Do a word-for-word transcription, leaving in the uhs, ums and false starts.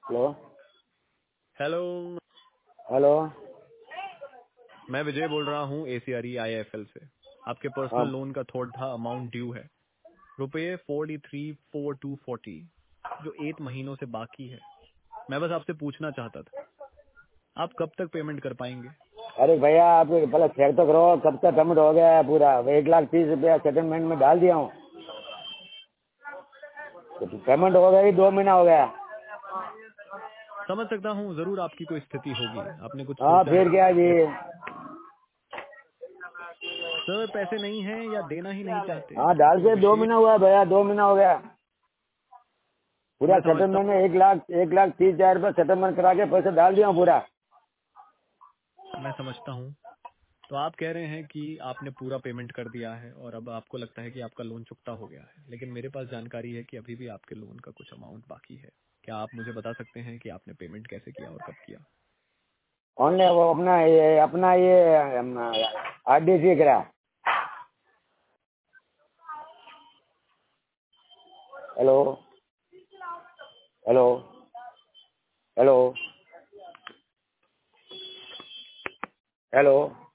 Hello hello. Hello. मैं विजय बोल रहा हूँ एसीआरई आईएफएल से। आपके हाँ पर्सनल लोन का थोड़ा अमाउंट ड्यू है, रुपये forty three four two forty, जो एट महीनों से बाकी है। मैं बस आपसे पूछना चाहता था, आप कब तक पेमेंट कर पाएंगे? अरे भैया आप पहले चेक तो करो कब तक पेमेंट हो गया है पूरा। एक लाख तीस रुपया सेटलमेंट में डाल दिया हूँ। तो पेमेंट हो गया ही दो महीना हो गया। समझ सकता हूँ, जरूर आपकी कोई स्थिति होगी, आपने कुछ हाँ सोचा फिर है क्या जी। कैसे? सर पैसे नहीं हैं या देना ही नहीं चाहते, हाँ क्या डाल कोई के दो महीना विशेष? हुआ है भैया, दो महीना हो गया पूरा। मैं समझता सेटलमेंट में एक लाख एक लाख तीस हजार रुपया सेटलमेंट करा के पैसे डाल दिया हूँ पूरा। मैं समझता हूँ। तो आप कह रहे हैं कि आपने पूरा पेमेंट कर दिया है और अब आपको लगता है कि आपका लोन चुकता हो गया है, लेकिन मेरे पास जानकारी है कि अभी भी आपके लोन का कुछ अमाउंट बाकी है। क्या आप मुझे बता सकते हैं कि आपने पेमेंट कैसे किया और कब किया? ऑनलाइन वो अपना ये अपना ये आर डी सी करा। Hello hello hello hello.